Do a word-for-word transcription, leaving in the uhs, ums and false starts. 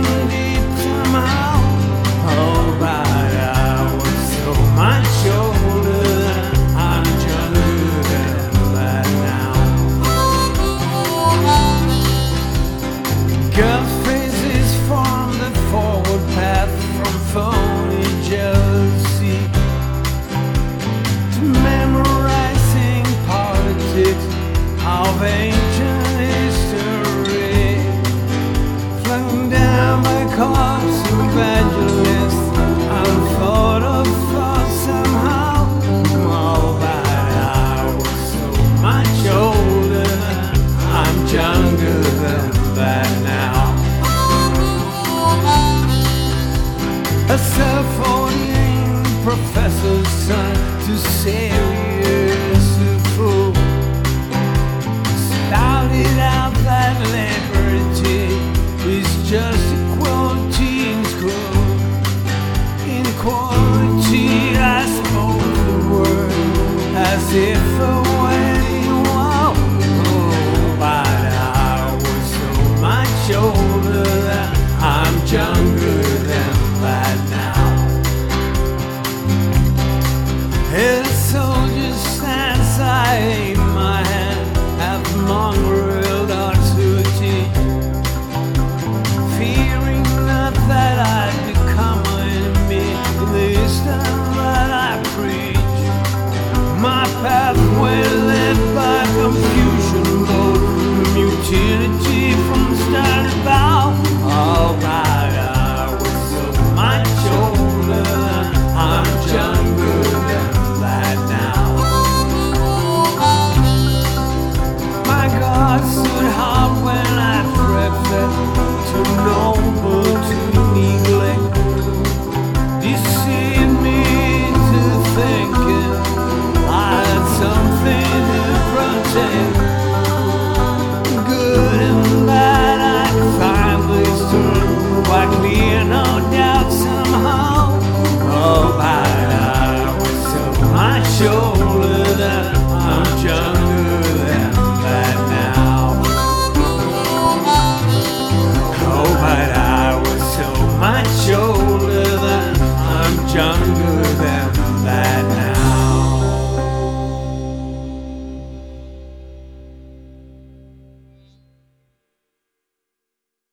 deep somehow. Oh, but I was so much older. I'm younger than that now. Girl faces form the forward path from phony jealousy to memorizing politics of ancient history, flung down by cops and evangelists, unthought of thought somehow. Oh, but I was so much older. I'm younger than that now. A self-ordained professor's son, too serious to fool, started out that liberty is just equality in school. Inequality, I spoke the word as if a wedding wow. Oh, but I was so much older than I'm younger than that now. A soldier stands, I aim my hand at mongrel artillery, fearing not that I'd become an enemy in the Islam that I preach. My pathway led by confusion, both mutility from start to bow. Oh, but I was so much older. I'm younger than that now. My God stood hard when I drifted too noble to neglect, deceived me into thinking I had something to protect. Good and bad, I could find this turn quite clear, no doubt somehow. Oh, but I was so much older than I'm younger than that now. Oh, but I was so much older.